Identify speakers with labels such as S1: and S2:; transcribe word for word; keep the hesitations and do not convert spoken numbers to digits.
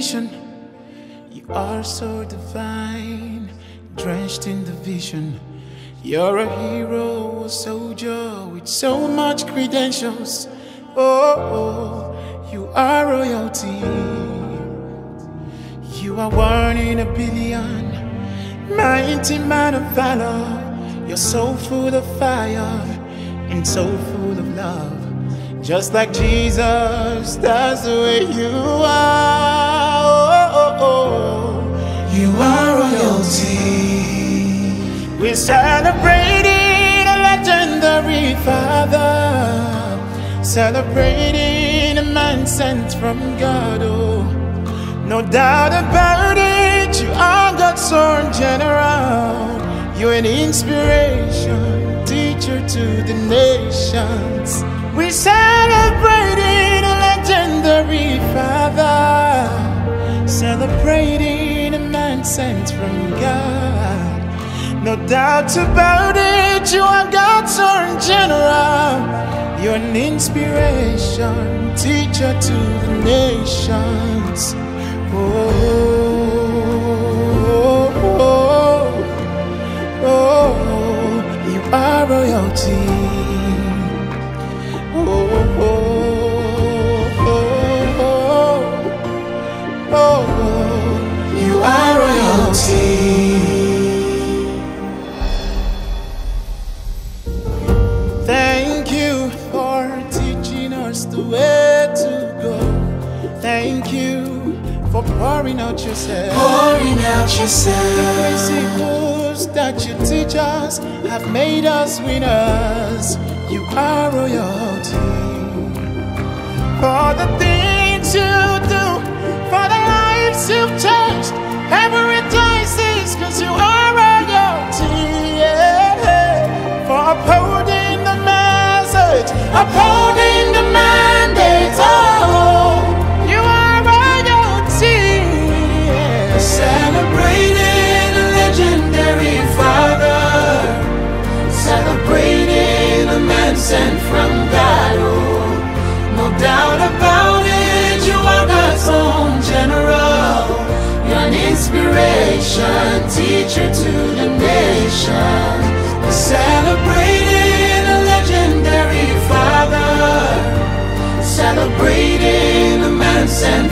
S1: mission. You are so divine, drenched in the vision. You're a hero, a soldier with so much credentials. Oh, oh, you are royalty. You are one in a billion, mighty man of valor. You're so full of fire and so full of love. Just like Jesus, that's the way you are. Oh, oh, oh. You are royalty. We're celebrating a legendary father, celebrating a man sent from God. Oh, no doubt about it, you are God's own general. You're an inspiration, teacher to the nations. We're celebrating a legendary father, celebrating a man sent from God. No doubt about it, you are God's own general. You're an inspiration, teacher to the nations. Oh, oh, oh, oh, you are royalty. Oh, oh, oh, oh, oh, oh, you are royalty. Thank you for teaching us the way to go. Thank you for pouring out yourself. Pouring out yourself. The principles that you teach us have made us winners. You are royalty. For the things you do, for the lives you've changed, heaven rejoices cause you are royalty. Yeah. For upholding the message, upholding the mandate. Oh, you are royalty. Yeah. Celebrating a legendary father, celebrating a man sent from God. Oh, no doubt about it, you are God's own general. You're an inspiration, teacher to the nations. We're celebrating a legendary father, celebrating a man sent